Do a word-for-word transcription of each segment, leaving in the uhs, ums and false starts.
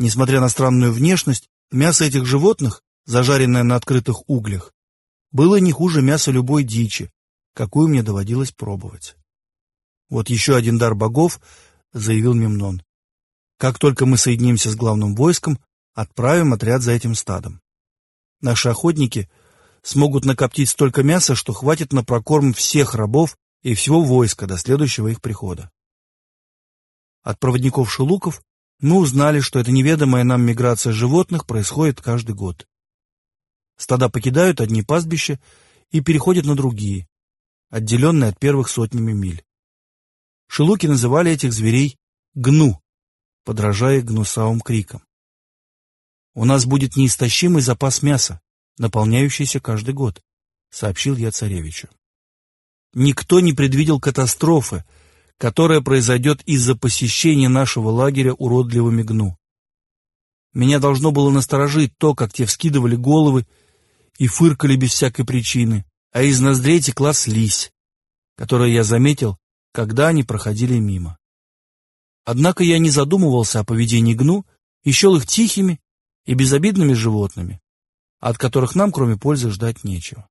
Несмотря на странную внешность, мясо этих животных, зажаренное на открытых углях, было не хуже мяса любой дичи, какую мне доводилось пробовать. «Вот еще один дар богов», — заявил Мемнон. «Как только мы соединимся с главным войском, отправим отряд за этим стадом. Наши охотники смогут накоптить столько мяса, что хватит на прокорм всех рабов и всего войска до следующего их прихода». От проводников шелуков мы узнали, что эта неведомая нам миграция животных происходит каждый год. Стада покидают одни пастбища и переходят на другие, отделенные от первых сотнями миль. Шелуки называли этих зверей гну, подражая гнусавым крикам. «У нас будет неистощимый запас мяса, наполняющийся каждый год», — сообщил я царевичу. Никто не предвидел катастрофы, которая произойдет из-за посещения нашего лагеря уродливыми гну. Меня должно было насторожить то, как те вскидывали головы и фыркали без всякой причины, а из ноздрей текла слизь, которую я заметил, когда они проходили мимо. Однако я не задумывался о поведении гну и счел их тихими и безобидными животными, от которых нам, кроме пользы, ждать нечего.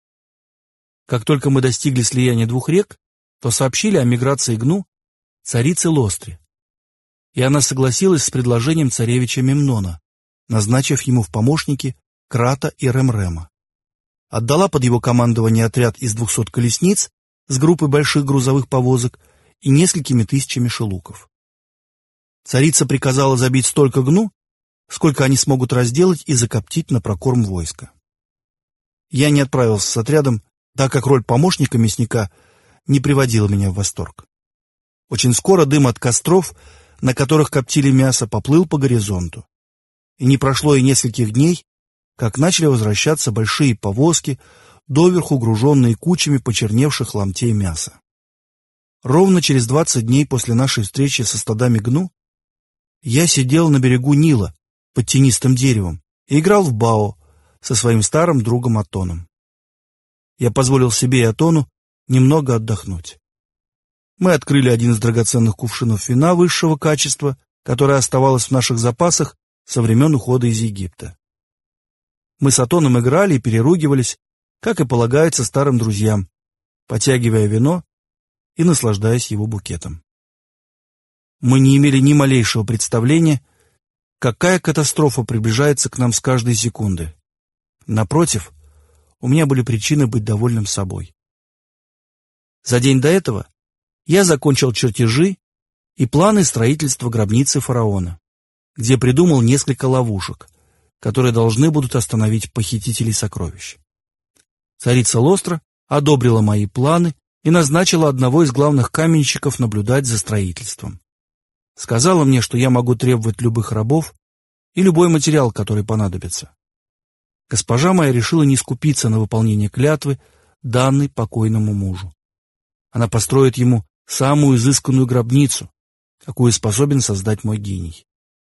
Как только мы достигли слияния двух рек, то сообщили о миграции гну царице Лостре, и она согласилась с предложением царевича Мемнона, назначив ему в помощники Крата и Ремрема. Отдала под его командование отряд из двухсот колесниц с группой больших грузовых повозок и несколькими тысячами шелуков. Царица приказала забить столько гну, сколько они смогут разделать и закоптить на прокорм войска. Я не отправился с отрядом, так как роль помощника мясника не приводила меня в восторг. Очень скоро дым от костров, на которых коптили мясо, поплыл по горизонту. И не прошло и нескольких дней, как начали возвращаться большие повозки, доверху груженные кучами почерневших ломтей мяса. Ровно через двадцать дней после нашей встречи со стадами гну я сидел на берегу Нила под тенистым деревом и играл в бао со своим старым другом Атоном. Я позволил себе и Атону немного отдохнуть. Мы открыли один из драгоценных кувшинов вина высшего качества, которое оставалось в наших запасах со времен ухода из Египта. Мы с Атоном играли и переругивались, как и полагается старым друзьям, потягивая вино и наслаждаясь его букетом. Мы не имели ни малейшего представления, какая катастрофа приближается к нам с каждой секунды. Напротив, у меня были причины быть довольным собой. За день до этого я закончил чертежи и планы строительства гробницы фараона, где придумал несколько ловушек, которые должны будут остановить похитителей сокровищ. Царица Лостра одобрила мои планы и назначила одного из главных каменщиков наблюдать за строительством. Сказала мне, что я могу требовать любых рабов и любой материал, который понадобится. Госпожа моя решила не скупиться на выполнение клятвы, данной покойному мужу. Она построит ему самую изысканную гробницу, какую способен создать мой гений.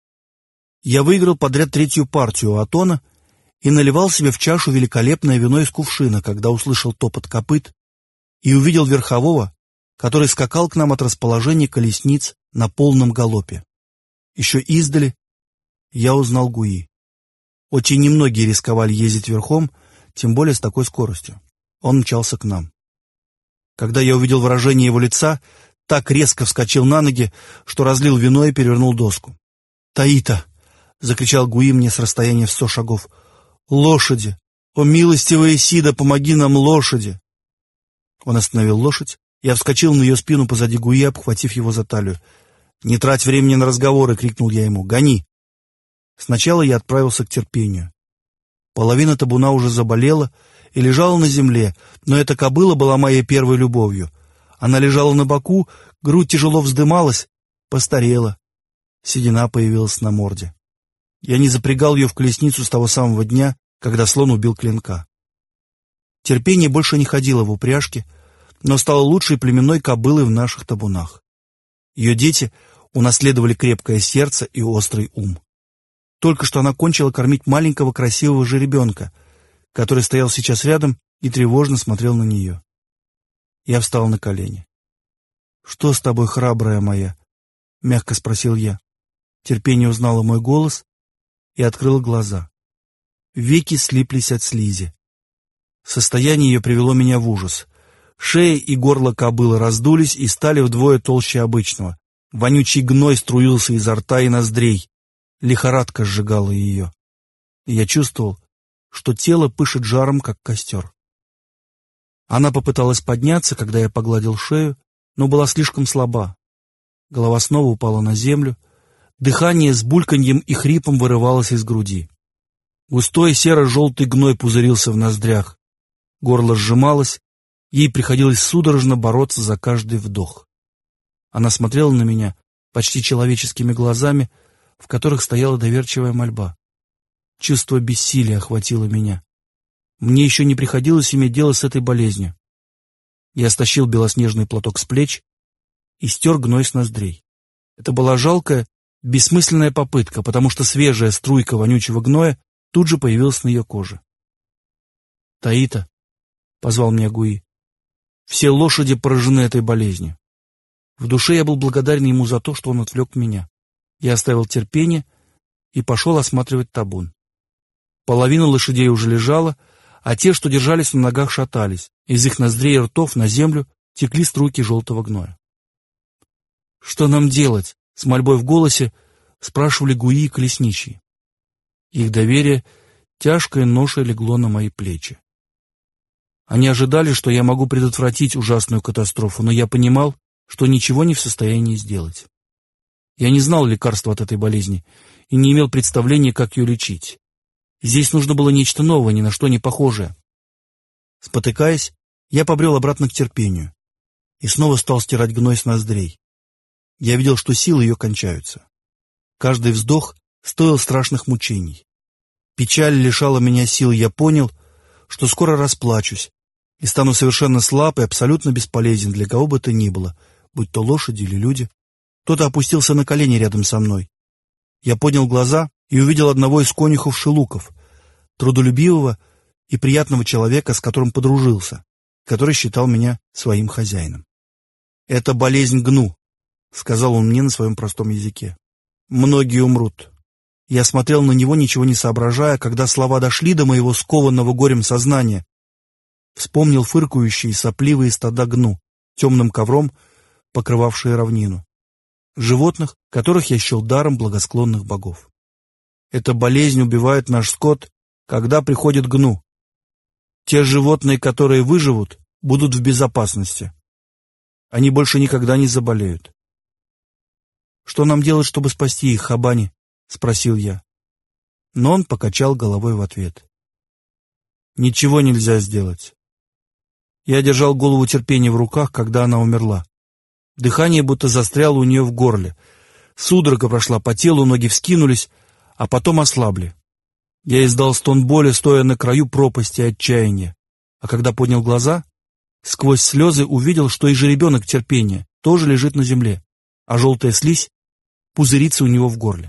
Я выиграл подряд третью партию у Атона и наливал себе в чашу великолепное вино из кувшина, когда услышал топот копыт и увидел верхового, который скакал к нам от расположения колесниц на полном галопе. Еще издали я узнал Гуи. Очень немногие рисковали ездить верхом, тем более с такой скоростью. Он мчался к нам. Когда я увидел выражение его лица, так резко вскочил на ноги, что разлил вино и перевернул доску. «Таита!» — закричал Гуи мне с расстояния в сто шагов. «Лошади! О, милостивая Исида, помоги нам, лошади!» Он остановил лошадь. Я вскочил на ее спину позади Гуи, обхватив его за талию. «Не трать времени на разговоры!» — крикнул я ему. «Гони!» Сначала я отправился к терпению. Половина табуна уже заболела и лежала на земле, но эта кобыла была моей первой любовью. Она лежала на боку, грудь тяжело вздымалась, постарела. Седина появилась на морде. Я не запрягал ее в колесницу с того самого дня, когда слон убил Клинка. Терпение больше не ходило в упряжке, но стало лучшей племенной кобылой в наших табунах. Ее дети унаследовали крепкое сердце и острый ум. Только что она кончила кормить маленького красивого жеребенка, который стоял сейчас рядом и тревожно смотрел на нее. Я встал на колени. «Что с тобой, храбрая моя?» — мягко спросил я. Терпение узнало мой голос и открыло глаза. Веки слиплись от слизи. Состояние ее привело меня в ужас. Шея и горло кобылы раздулись и стали вдвое толще обычного. Вонючий гной струился изо рта и ноздрей. Лихорадка сжигала ее. И я чувствовал, что тело пышет жаром, как костер. Она попыталась подняться, когда я погладил шею, но была слишком слаба. Голова снова упала на землю. Дыхание с бульканьем и хрипом вырывалось из груди. Густой серо-желтый гной пузырился в ноздрях. Горло сжималось, ей приходилось судорожно бороться за каждый вдох. Она смотрела на меня почти человеческими глазами, в которых стояла доверчивая мольба. Чувство бессилия охватило меня. Мне еще не приходилось иметь дело с этой болезнью. Я стащил белоснежный платок с плеч и стер гной с ноздрей. Это была жалкая, бессмысленная попытка, потому что свежая струйка вонючего гноя тут же появилась на ее коже. «Таита», — позвал меня Гуи, — «все лошади поражены этой болезнью». В душе я был благодарен ему за то, что он отвлек меня. Я оставил терпение и пошел осматривать табун. Половина лошадей уже лежала, а те, что держались на ногах, шатались. Из их ноздрей и ртов на землю текли струйки желтого гноя. «Что нам делать?» — с мольбой в голосе спрашивали Гуи и колесничие. Их доверие тяжкой ношей легло на мои плечи. Они ожидали, что я могу предотвратить ужасную катастрофу, но я понимал, что ничего не в состоянии сделать. Я не знал лекарства от этой болезни и не имел представления, как ее лечить. Здесь нужно было нечто новое, ни на что не похожее. Спотыкаясь, я побрел обратно к терпению и снова стал стирать гной с ноздрей. Я видел, что силы ее кончаются. Каждый вздох стоил страшных мучений. Печаль лишала меня сил, я понял, что скоро расплачусь и стану совершенно слаб и абсолютно бесполезен для кого бы то ни было, будь то лошади или люди. Кто-то опустился на колени рядом со мной. Я поднял глаза и увидел одного из конюхов-шелуков, трудолюбивого и приятного человека, с которым подружился, который считал меня своим хозяином. «Это болезнь гну», — сказал он мне на своем простом языке. «Многие умрут». Я смотрел на него, ничего не соображая, когда слова дошли до моего скованного горем сознания. Вспомнил фыркающие сопливые стада гну, темным ковром покрывавшие равнину. Животных, которых я счел даром благосклонных богов. Эта болезнь убивает наш скот, когда приходит гну. Те животные, которые выживут, будут в безопасности. Они больше никогда не заболеют. «Что нам делать, чтобы спасти их, Хабани?» — спросил я. Но он покачал головой в ответ. «Ничего нельзя сделать». Я держал голову терпения в руках, когда она умерла. Дыхание будто застряло у нее в горле. Судорога прошла по телу, ноги вскинулись, а потом ослабли. Я издал стон боли, стоя на краю пропасти отчаяния. А когда поднял глаза, сквозь слезы увидел, что и жеребенок терпения тоже лежит на земле, а желтая слизь пузырится у него в горле.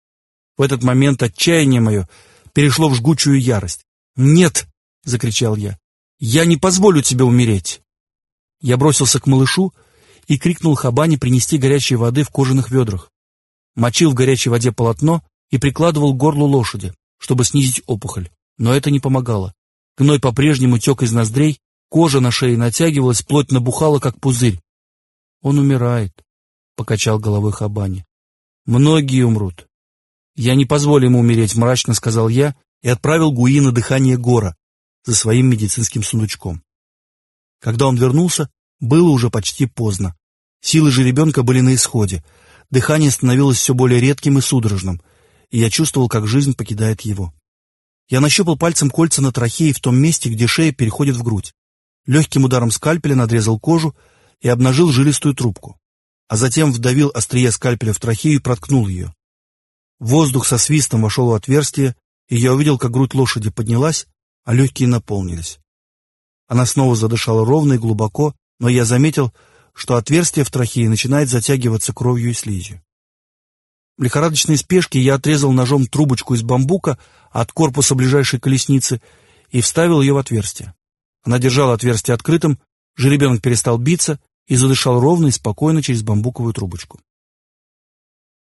В этот момент отчаяние мое перешло в жгучую ярость. «Нет!» — закричал я. «Я не позволю тебе умереть!» Я бросился к малышу и крикнул Хабани принести горячей воды в кожаных ведрах. Мочил в горячей воде полотно и прикладывал к горлу лошади, чтобы снизить опухоль. Но это не помогало. Гной по-прежнему тек из ноздрей, кожа на шее натягивалась, плоть набухала, как пузырь. «Он умирает», — покачал головой Хабани. «Многие умрут». «Я не позволю ему умереть», — мрачно сказал я и отправил Гуи на дыхание Гора за своим медицинским сундучком. Когда он вернулся, было уже почти поздно. Силы жеребенка были на исходе. Дыхание становилось все более редким и судорожным, и я чувствовал, как жизнь покидает его. Я нащупал пальцем кольца на трахее в том месте, где шея переходит в грудь. Легким ударом скальпеля надрезал кожу и обнажил жилистую трубку, а затем вдавил острие скальпеля в трахею и проткнул ее. Воздух со свистом вошел в отверстие, и я увидел, как грудь лошади поднялась, а легкие наполнились. Она снова задышала ровно и глубоко, но я заметил, что отверстие в трахее начинает затягиваться кровью и слизью. В лихорадочной спешке я отрезал ножом трубочку из бамбука от корпуса ближайшей колесницы и вставил ее в отверстие. Она держала отверстие открытым, жеребенок перестал биться и задышал ровно и спокойно через бамбуковую трубочку.